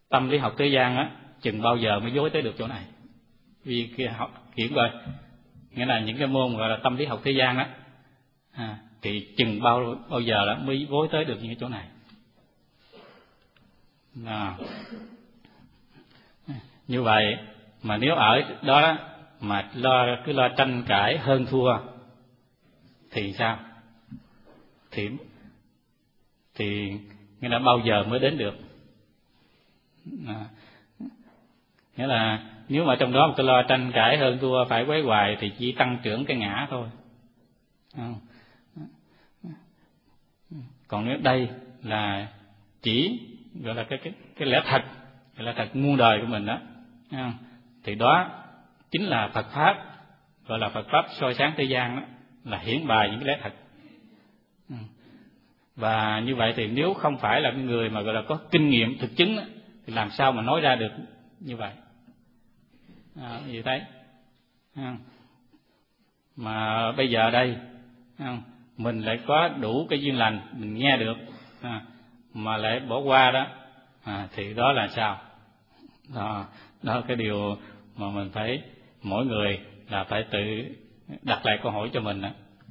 tâm lý học thế gian á, chừng bao giờ mới dối tới được chỗ này. Vì cái học hiểu rồi, nghĩa là những cái môn gọi là tâm lý học thế gian á, thì chừng bao giờ đó mới dối tới được những cái chỗ này. Như vậy mà nếu ở đó mà cứ lo tranh cãi hơn thua thì sao? Thì nghĩa là bao giờ mới đến được? Nghĩa là nếu mà trong đó mà tôi lo tranh cãi hơn thua phải quấy hoài thì chỉ tăng trưởng cái ngã thôi. Còn nếu đây là chỉ gọi là cái lẽ thật, gọi là thật muôn đời của mình đó, thì đó chính là Phật pháp, gọi là Phật pháp soi sáng thế gian đó, là hiển bày những cái lẽ thật. Và như vậy thì nếu không phải là người mà gọi là có kinh nghiệm thực chứng đó, thì làm sao mà nói ra được như vậy? Vậy thấy mà bây giờ đây mình lại có đủ cái duyên lành, mình nghe được mà lại bỏ qua đó, thì đó là sao? Đó cái điều mà mình phải, mỗi người là phải tự đặt lại câu hỏi cho mình đó.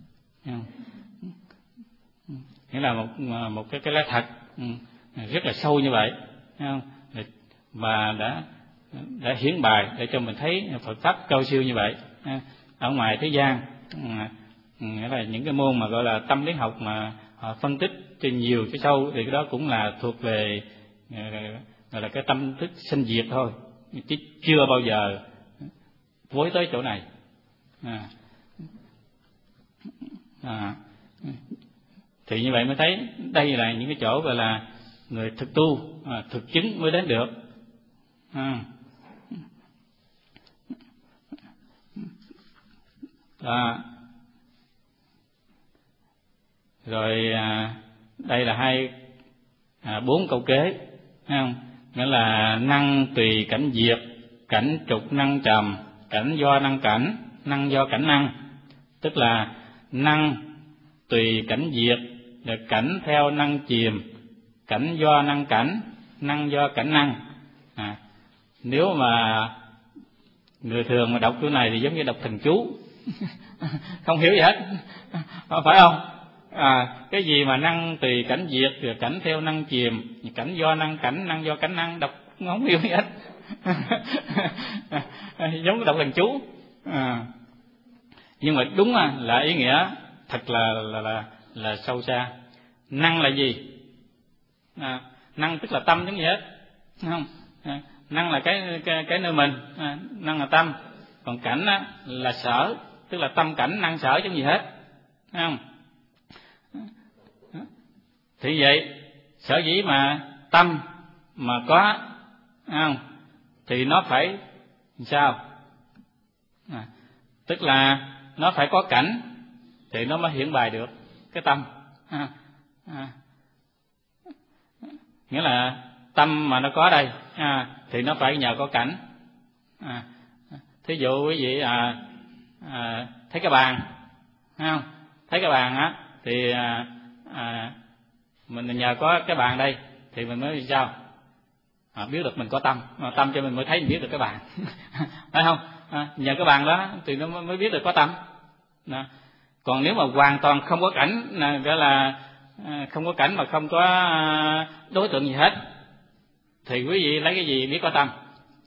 Nghĩa là một cái lẽ thật rất là sâu như vậy, và đã hiển bày để cho mình thấy Phật pháp cao siêu như vậy. Ở ngoài thế gian, nghĩa là những cái môn mà gọi là tâm lý học mà họ phân tích trên nhiều cái sâu thì cái đó cũng là thuộc về gọi là cái tâm thức sinh diệt thôi, chứ chưa bao giờ với tới chỗ này. Thì như vậy mới thấy đây là những cái chỗ gọi là người thực tu, thực chứng mới đến được. Rồi đây là bốn câu kế, thấy không? Nghĩa là năng tùy cảnh diệt, cảnh trục năng trầm, cảnh do năng cảnh, năng do cảnh năng. Tức là năng tùy cảnh diệt, là cảnh theo năng chìm, cảnh do năng cảnh, năng do cảnh năng. Nếu mà người thường mà đọc chỗ này thì giống như đọc thần chú không hiểu gì hết, phải không? Cái gì mà năng tùy cảnh diệt, rồi cảnh theo năng chìm, cảnh do năng cảnh, năng do cảnh năng, đọc không hiểu gì hết giống đọc thần chú. Nhưng mà đúng là ý nghĩa thật là sâu xa. Năng là gì? Năng tức là tâm giống như hết, không? Năng là cái nơi mình, năng là tâm. Còn cảnh là sở, tức là tâm cảnh năng sở giống gì hết, không? Thì vậy sở dĩ mà tâm mà có, không, thì nó phải sao? Tức là nó phải có cảnh thì nó mới hiển bày được cái tâm. Nghĩa là tâm mà nó có đây thì nó phải nhờ có cảnh. Thí dụ quý vị thấy cái bàn, không? Thấy cái bàn thì mình nhờ có cái bàn đây thì mình mới sao? Biết được mình có tâm, tâm cho mình mới thấy, mình biết được cái bàn phải không? Nhờ cái bàn đó thì nó mới biết được có tâm. Còn nếu mà hoàn toàn không có cảnh, gọi là không có cảnh mà không có đối tượng gì hết, thì quý vị lấy cái gì biết có tâm?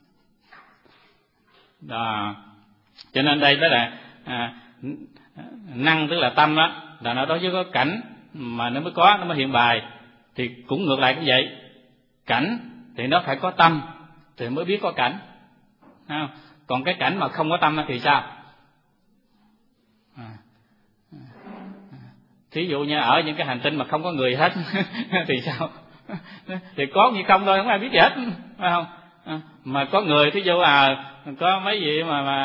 Đó. Cho nên đây đó là năng tức là tâm đó, là nó đối với có cảnh mà nó mới có, nó mới hiện bài. Thì cũng ngược lại cũng vậy, cảnh thì nó phải có tâm thì mới biết có cảnh. Còn cái cảnh mà không có tâm thì sao? Thí dụ như ở những cái hành tinh mà không có người hết thì sao? Thì có như không thôi, không ai biết gì hết, phải không? Mà có người, thí dụ có mấy vị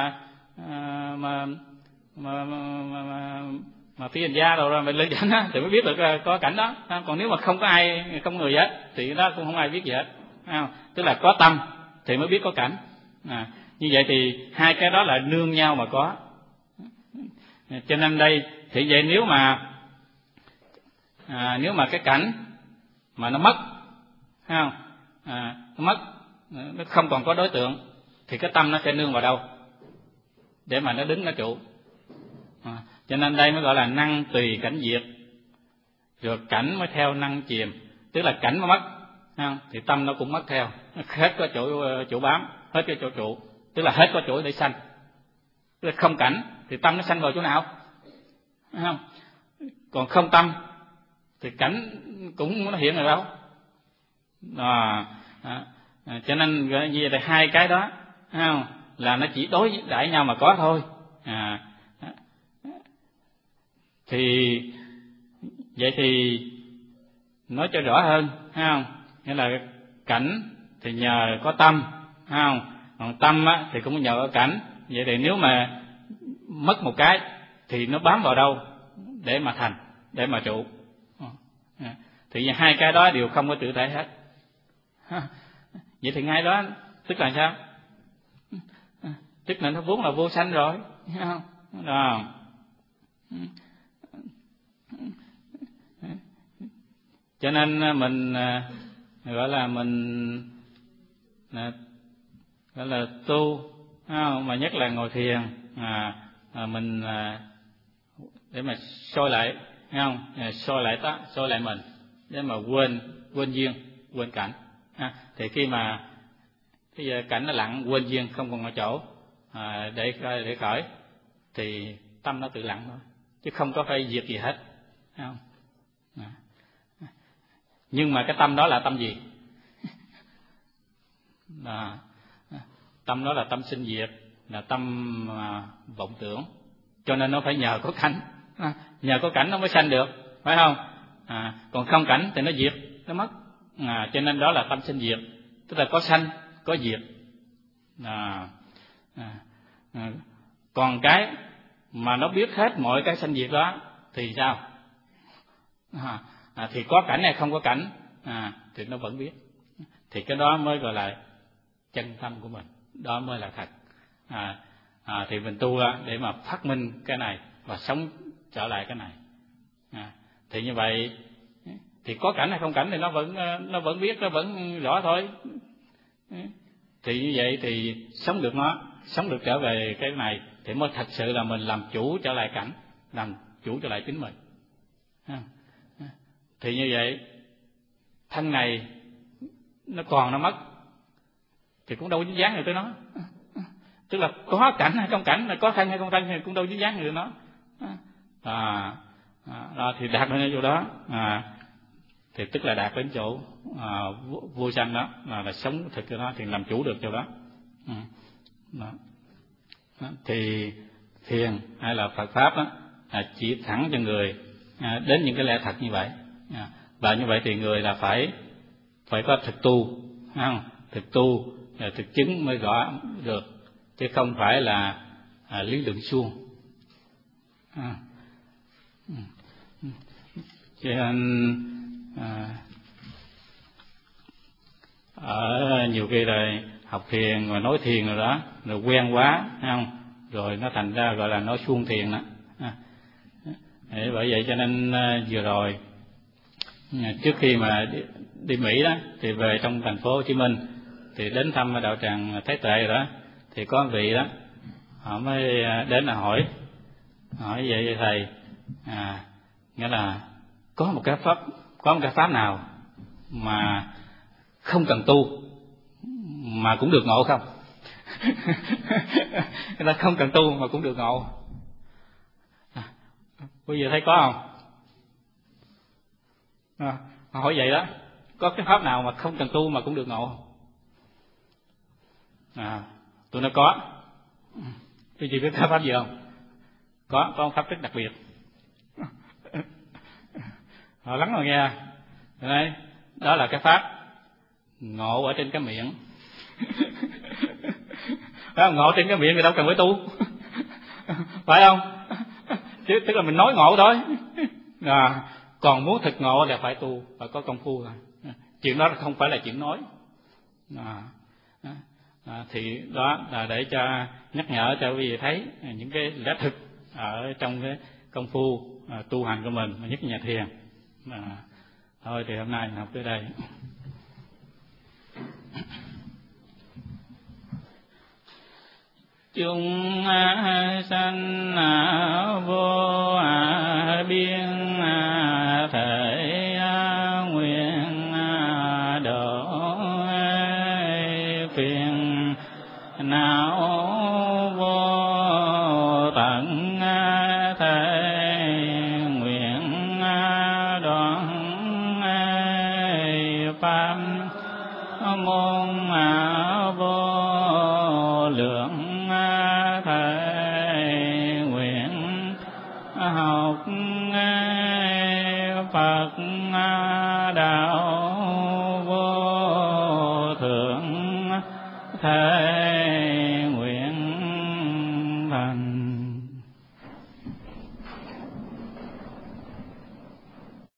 mà phi hành gia rồi mình lên cảnh thì mới biết được có cảnh đó. Còn nếu mà không có ai, không người hết thì đó cũng không ai biết gì hết. Tức là có tâm thì mới biết có cảnh. Như vậy thì hai cái đó là nương nhau mà có. Cho nên đây thì vậy, nếu mà cái cảnh mà nó mất, không, nó mất, nó không còn có đối tượng, thì cái tâm nó sẽ nương vào đâu để mà nó đứng nó trụ. Cho nên đây mới gọi là năng tùy cảnh diệt, rồi cảnh mới theo năng chìm. Tức là cảnh mà mất thì tâm nó cũng mất theo, nó hết có chỗ bám, hết cái chỗ trụ, tức là hết có chỗ để sanh. Tức là không cảnh thì tâm nó sanh vào chỗ nào, không? Còn không tâm thì cảnh cũng nó hiện ở đâu. Cho nên như vậy hai cái đó không là nó chỉ đối đãi nhau mà có thôi. Thì vậy thì nói cho rõ hơn, không? Nghĩa là cảnh thì nhờ có tâm, không? Còn tâm á, thì cũng nhờ có cảnh. Vậy thì nếu mà mất một cái thì nó bám vào đâu để mà thành, để mà trụ? Thì hai cái đó đều không có tự thể hết. Vậy thì ngay đó tức là sao? Tức là nó vốn là vô sanh rồi, không? Đó. Cho nên mình gọi là mình gọi là tu, mà nhất là ngồi thiền, mình để mà soi lại, không? Soi lại mình để mà quên duyên, quên cảnh. Thì khi mà bây giờ cảnh nó lặng, quên duyên, không còn ở chỗ để khởi, thì tâm nó tự lặng thôi, chứ không có phải diệt gì hết, không? Nhưng mà cái tâm đó là tâm gì? Tâm đó là tâm sinh diệt, là tâm vọng tưởng. Cho nên nó phải nhờ có cảnh, nhờ có cảnh nó mới sanh được, phải không? Còn không cảnh thì nó diệt, nó mất. Cho nên đó là tâm sinh diệt, tức là có sanh có diệt. Còn cái mà nó biết hết mọi cái sanh diệt đó thì sao? Thì có cảnh hay không có cảnh, thì nó vẫn biết. Thì cái đó mới gọi là chân tâm của mình, đó mới là thật. Thì mình tu để mà phát minh cái này và sống trở lại cái này. Thì như vậy thì có cảnh hay không cảnh thì nó vẫn biết, nó vẫn rõ thôi. Thì như vậy thì sống được nó, sống được trở về cái này thì mới thật sự là mình làm chủ trở lại cảnh, làm chủ trở lại chính mình. Thì như vậy thân này nó còn nó mất thì cũng đâu dính dáng gì tới nó. Tức là có cảnh hay không cảnh, là có thân hay không thân thì cũng đâu dính dáng gì tới nó. Thì đạt đến chỗ đó, thì tức là đạt đến chỗ vô sanh đó, là sống thực cho nó, thì làm chủ được chỗ đó. Thì thiền hay là Phật pháp đó, chỉ thẳng cho người đến những cái lẽ thật như vậy. Và như vậy thì người là phải có thực tu, không? Thực tu là thực chứng mới rõ được, chứ không phải là lý luận suông. Cho nên ở nhiều khi là học thiền rồi nói thiền rồi đó, rồi quen quá, không? Rồi nó thành ra gọi là nói suông thiền đó. Bởi vậy cho nên vừa rồi trước khi mà đi Mỹ đó, thì về trong thành phố Hồ Chí Minh thì đến thăm đạo tràng Thái Tuệ rồi đó, thì có vị đó họ mới đến là hỏi vậy thầy, nghĩa là có một cái pháp nào mà không cần tu mà cũng được ngộ không? Người ta không cần tu mà cũng được ngộ. Bây giờ thấy có không? Họ hỏi vậy đó, có cái pháp nào mà không cần tu mà cũng được ngộ không? Tôi nói có. Quý vị biết cái pháp gì không? Có một pháp rất đặc biệt. Họ lắng rồi nghe. Đấy, đó là cái pháp ngộ ở trên cái miệng. Đó, ngộ trên cái miệng thì đâu cần phải tu. Phải không? Chứ tức là mình nói ngộ thôi. Còn muốn thực ngộ là phải tu, phải có công phu thôi. Chuyện đó không phải là chuyện nói. Thì đó là để cho nhắc nhở cho quý vị thấy những cái lẽ thực ở trong cái công phu tu hành của mình, nhất là nhà thiền. Thôi thì hôm nay học tới đây. chúng sanh vô biên thể nguyện độ phiền não vô tận thể nguyện đoạn pháp môn vô lượng thể nguyện học Phật đạo